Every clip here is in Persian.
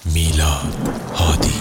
میلاد هادی.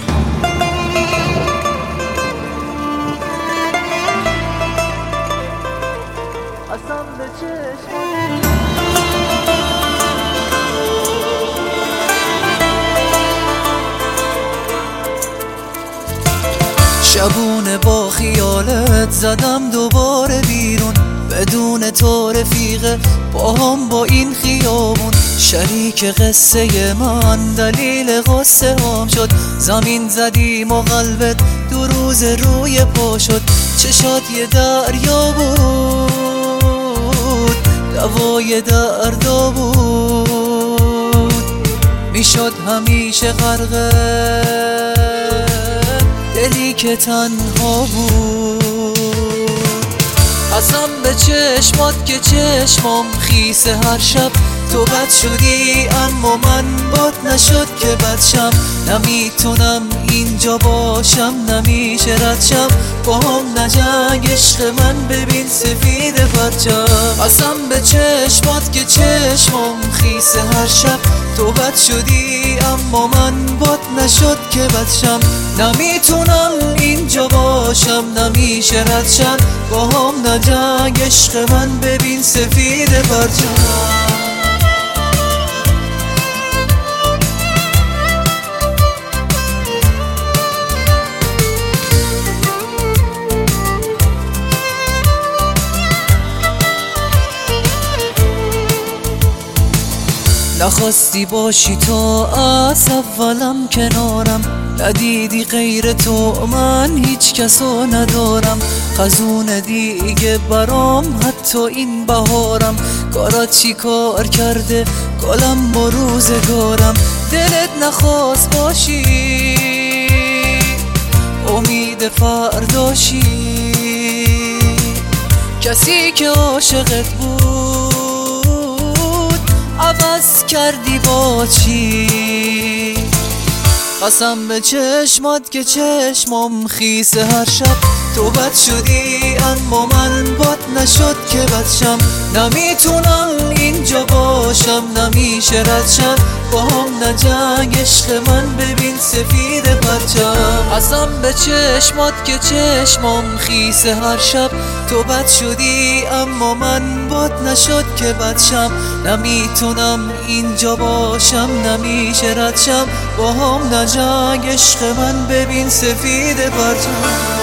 شبونه با خیالت زدم دوباره بیرون، بدون تو رفیقه باهم با این خیابون. شریک قصه من دلیل غصه هم شد، زمین زدیم و قلبت 2 روز روی پا شد. چشات یه دریا بود، دوای دردا بود، میشد همیشه غرقه دلی که تنها بود. قسم به چشمات که چشمام خیسه هر شب، تو بد شدی اما من بد نشد که بد شم. نمیتونم اینجا باشم، نمیشه رد شم، با هم نجنگ عشق من، ببین سفید پرچم. قسم به چشمات که چشمام خیسه هر شب، تو بد شدی اما من بد نشد که بد شم. نمیتونم اینجا باشم، نمیشه رد شم، با هم نجنگ عشق من، ببین سفید پرچم. نخواستی باشی تو از اولم کنارم، ندیدی غیر تو من هیچ کسو ندارم. خزون دیگه برام حتی این بهارم، کارات چی کار کرده گلم با روزگارم. دلت نخواست باشی امید فرداشی، کسی که عاشقت بود عوض کردی با چی؟ قسم به چشمات که چشمام خیسه هر شب، تو بد شدی اما من بد نشد که بد شم. نمیتونم اینجا باشم، نمیشه رد شم، با هم نجنگ عشق من، ببین سفید پرچم. قسم به چشمات که چشمام خیسه هر شب، تو بد شدی اما من بد نشد که بد شم. نمیتونم اینجا باشم، نمیشه رد شم، با هم نجنگ عشق من، ببین سفید پرچم.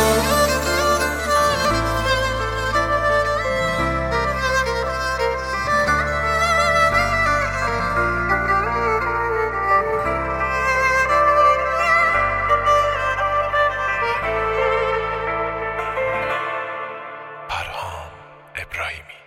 پرهام ابراهیمی.